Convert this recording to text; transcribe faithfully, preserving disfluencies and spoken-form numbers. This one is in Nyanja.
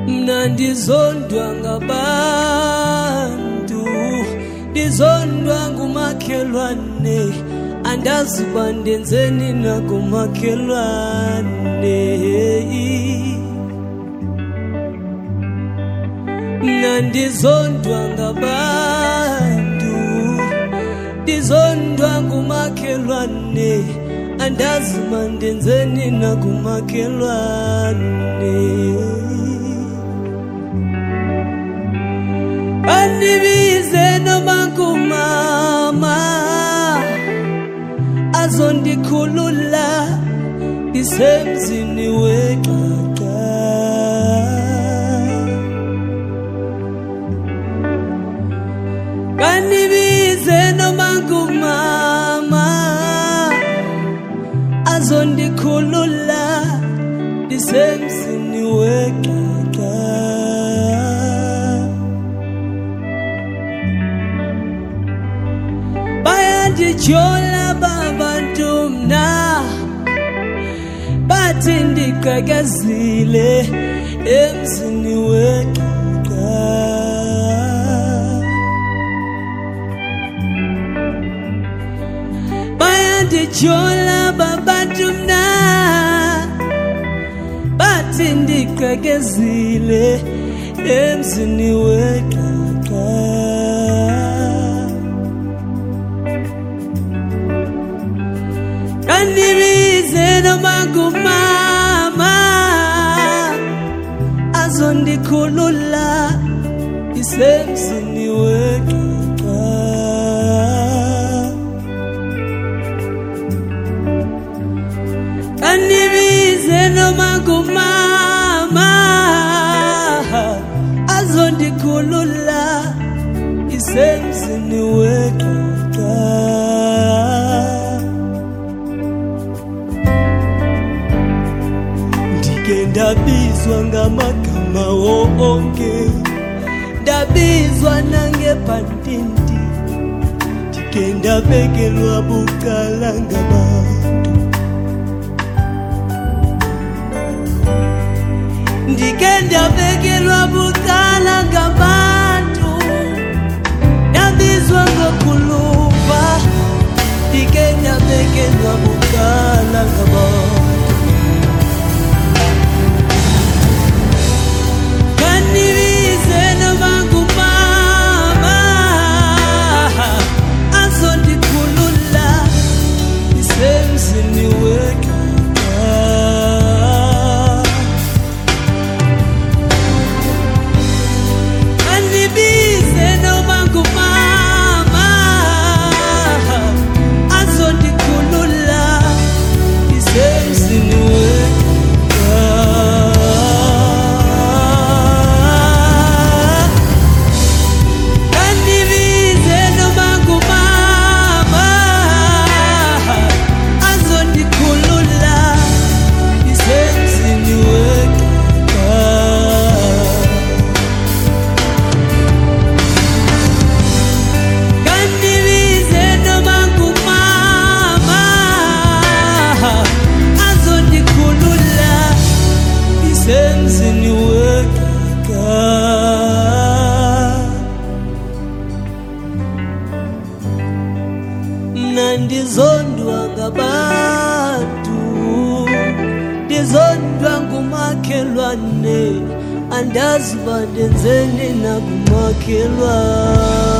Ndizondwa ngabantu, ndizondwa ngumakhelwane, andazi bandenzeni nakumakhelwane. Ndizondwa ngabantu, ndizondwa ngumakhelwane, andazi bandenzeni nakumakhelwane. Andibize noma ngumama azondikhulula isemzini weqaqa. Andibize noma ngumama azondikhulula isemzini weqaqa. Ndijola babantu mna bathi ndiqhakazile emzini weqaqa. Bayandijola babantu mna bathi ndiqhakazile emzini weqaqa. Andibize noma ngumama azondikhulula isemzini weqaqa. Andibize noma ngumama azondikhulula isemzini weqaqa. Ndabizwa ngamagama wonke, ndabizwa nangebhantindi, ndike ndabekelwa bucala ngabantu, ndike ndabekelwa bucala ngabantu, ndabizwa ngokhuluva, ndike ndabekelwa bucala ngabantu. Ndizondwa ngabantu, ndizondwa ngumakhelwane, andazi bandenzeni nakumakhelwane.